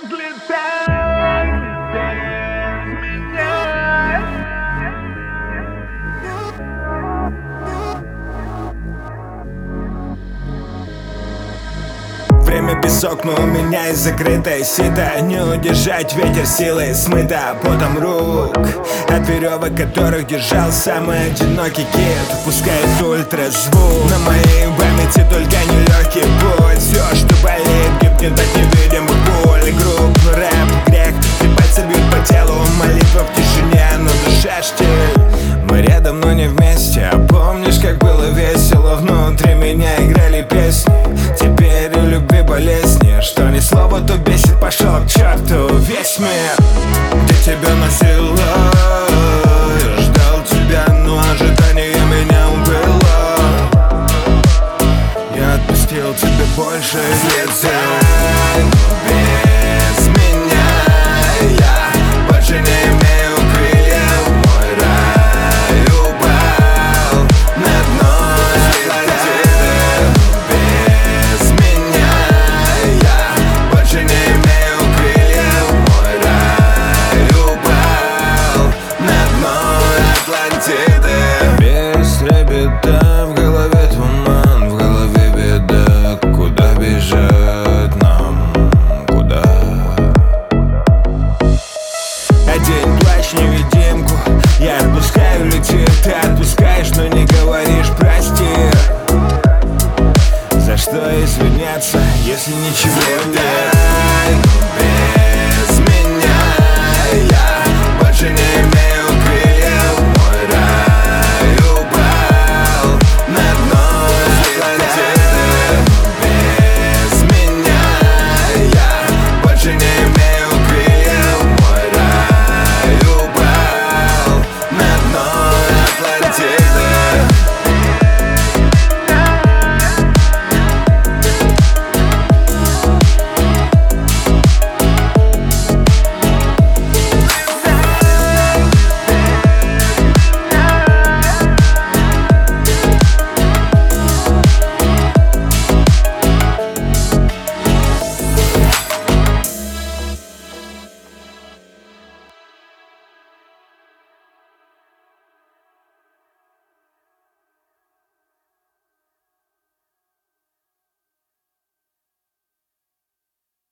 Время песок, но у меня есть закрытое сито. Не удержать ветер силой смыто потом рук от веревок, которых держал самый одинокий кит. Пускает ультразвук на моей памяти, только нелегкий путь. Все, что болит, гибнет от невидимых боль. Группный рэп, грех, и пальцы бьют по телу. Молитва в тишине, но душа штиль. Мы рядом, но не вместе. А помнишь, как было весело? Внутри меня играли песни. Теперь у любви болезни, что ни слова, то бесит. Пошел к черту весь мир. Где тебя носило? Я ждал тебя, но ожидание меня убило. Я отпустил тебя больше нельзя. Без меня я больше не имею крыльев. Мой рай упал на дно Атлантиды. Без меня я больше не имею крыльев. Мой рай упал на дно Атлантиды. Без трепета в голове туман, в голове беда. Куда бежать нам? Куда? Одень плащ-невидимку, я отпускаю, летит. Ты отпускаешь, но не говоришь прости. За что извиняться, если ничего нет?